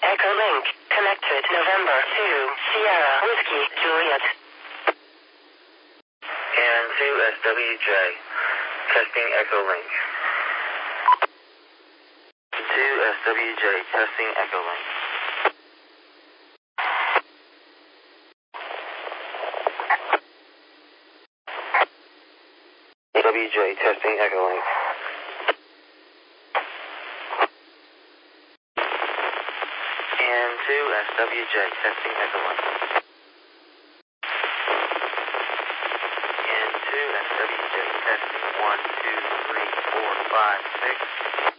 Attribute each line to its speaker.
Speaker 1: Echo Link. Connected. November 2. Sierra Whiskey Juliet.
Speaker 2: And 2SWJ. Testing Echo Link. 2SWJ. Testing Echo Link. WJ. Testing Echo Link. And 2SWJ. Testing Echo Link. And 2SWJ. Testing 1, 2, 3, 4, 5, 6.